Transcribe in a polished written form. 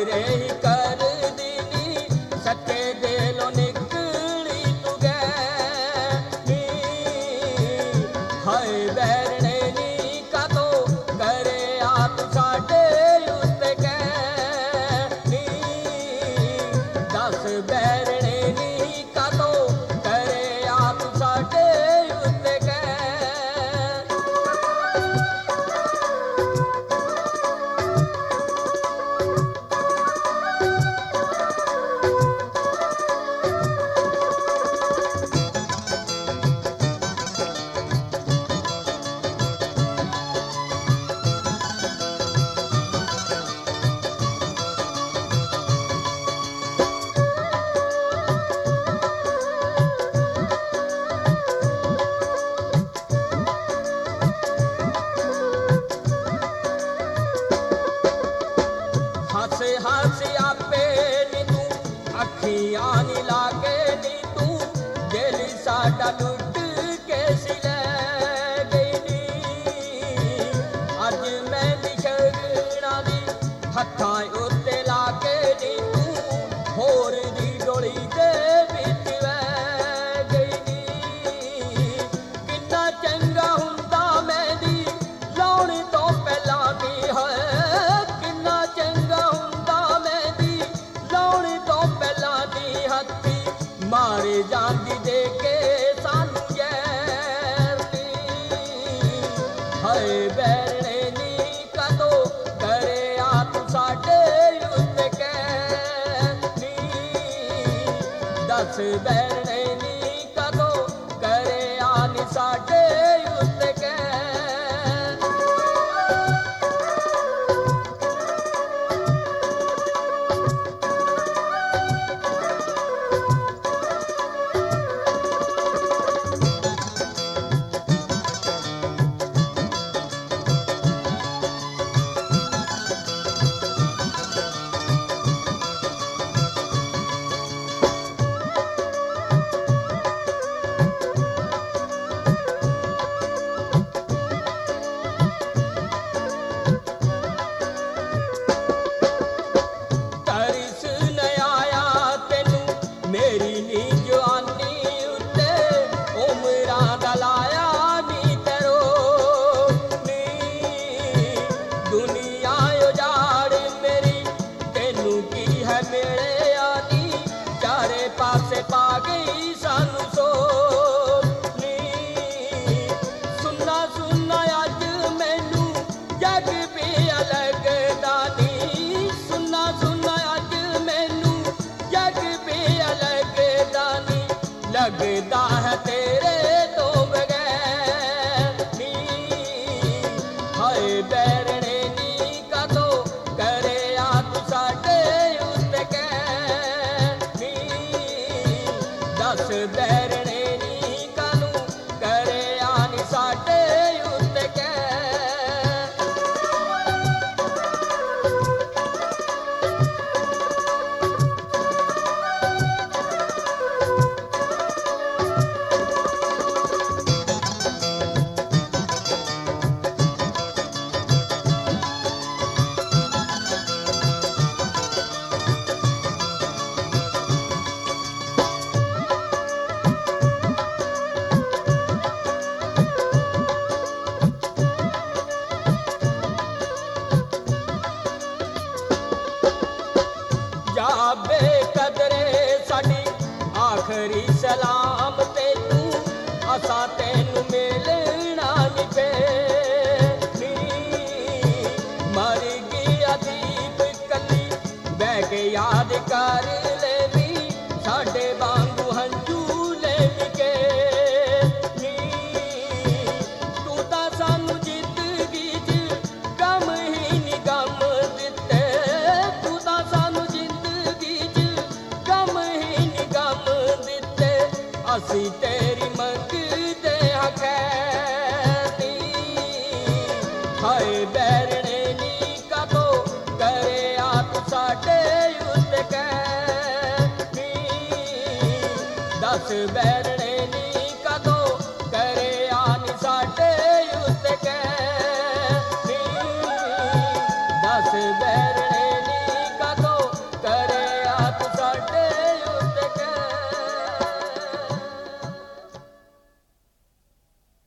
ਰਹੀ ਕਰਦੀ ਨੀ ਸੱਚੇ ਦਿਲੋਂ ਨਿਕਲੀ ਤੂੰ ਗੈਣੀ। ਹਾਏ ਬੈਰਣੇ ਨੀ ਕਦੋਂ ਕਰਿਆ ਤੂੰ ਸਾਡੇ ਉੱਤੇ ਕਹਿਣੀ। ਦੱਸ ਬੈਰਣੇ ਨੀ ਕਦੋਂ ਕਰਿਆ ਤੂੰ ਸਾਡੇ ਉੱਤੇ ਕਹਿਣੀ। ਹੱਸ ਹੱਸ ਆਪੇ ਨੀ ਤੂੰ ਅੱਖੀਆਂ ਨੀ ਲਾਗੇ ਨੀ ਤੂੰ ਦਿਲ ਸਾਡਾ ਲੁੱਟ ਕੇ ਸੀ ਲੈ ਗਈ ਨੀ। ਅੱਜ ਮੈਂ ਦੀ ਸ਼ਗਨਾਂ ਦੀ ਹੱਥਾਂ ਉੱਤੇ ਲਾ ਕੇ ਨੀ ਤੂੰ ਹੋਰ ਦੀ ਡੋਲੀ ਦੇ ਵਿੱਚ ਵਹਿ ਗਈ ਨੀ। ਕਿੰਨਾ ਚੰਗਾ ਹੁੰਦਾ ਮਹਿੰਦੀ ਲਾਉਣ ਤੋਂ ਪਹਿਲਾਂ ਵੀ ਹੈ, ਕਿੰਨਾ ਚੰਗਾ ਹੁੰਦਾ ਮਹਿੰਦੀ ਲਾਉਣ ਤੋਂ ਪਹਿਲਾਂ ਦੀ ਹੱਥੀ ਮਾਰ ਜਾਂਦੀ ਦੇ ਕੇ ਸਾਨੂੰ ਜ਼ਹਿਰ ਨੀ। ਹਾਏ ਬੈਰਣੇ ਨੀ ਕਦੋਂ ਕਰਿਆ ਤੂੰ ਸਾਡੇ ਉੱਤੇ ਕਹਿਣੀ। ਦੱਸ ਬੈਰਣੇ ਨੀ ਕਦੋਂ ਕਰਿਆ ਨੀ ਸਾਡੇ ਉੱਤੇ ਕਹਿਣੀ। ਤਰਸ ਨ ਆਇਆ ਤੈਨੂੰ ਮੇਰੀ ਨੀ ਜਵਾਨੀ ਉੱਤੇ ਉਮਰਾਂ ਦਾ ਲਾਇਆ ਨੀ ਤਰੋ ਨੀ। ਦੁਨੀਆ ਉਜਾੜ ਮੇਰੀ ਤੈਨੂੰ ਕੀ ਹੈ ਮਿਲਿਆ ਨੀ, ਚਾਰੇ ਪਾਸੇ ਪਾ ਗਈ ਸਾਨੂੰ ਸੋਚ ਨੀ। ਸੁਣਨਾ ਸੁਣਨਾ ਅੱਜ ਮੈਨੂੰ ਜੱਗ ਪਿਆ ਲੱਗਦਾ ਨੀ, ਸੁਣਨਾ ਸੁਣਨਾ ਅੱਜ ਮੈਨੂੰ ਜੱਗ ਪਿਆ ਲੱਗਦਾ ਨੀ। ਲੱਗਦਾ ਹੈ ਤੇਰੇ ਤੋਂ ਬਗੈਰ ਨੀ। ਹਾਏ ਬੈਰਣੇ ਨੀ ਕਦੋਂ ਕਰਿਆ ਤੂੰ ਸਾਡੇ ਉੱਤੇ ਕਹਿਣੀ। ਦੱਸ ਬੈਰਣੇ ਨੀ ਕਦੋਂ ਕਰਿਆ ਨੀ ਸਾਡੇ ਉੱਤੇ ਕਹਿਣੀ। ਜਾ ਬੇਕਦਰੇ ਸਾਡੀ ਆਖਰੀ ਸਲਾਮ ਤੇ ਤੂੰ ਅਸਾਂ ਤੈਨੂੰ ਮਿਲਣਾ ਨੀ ਫੇਰ। ਮਰ ਗਈ ਅਦੀਬ ਕੱਲੀ ਬਹਿ ਕੇ ਯਾਦ ਕਰ ਲੈਵੀਂ ਸਾਡੇ ਵਾਂਗੂ ਹੰਝੂ ਲੈਵੀਂ ਕੇ ਨੀ। ਤੂੰ ਤਾਂ ਸਾਨੂੰ ਜ਼ਿੰਦਗੀ 'ਚ ਗਮ ਹੀ ਨੀ ਗਮ ਦਿੱਤੇ, ਤੂੰ ਤਾਂ ਸਾਨੂੰ ਜ਼ਿੰਦਗੀ 'ਚ ਗਮ ਹੀ ਨੀ ਗਮ ਦਿੱਤੇ। ਅਸੀਂ ਤੇਰੀ ਮੰਗਦੇ ਹਾਂ ਖੈਰ ਨੀ। ਹਾਏ ਬੈਰਣੇ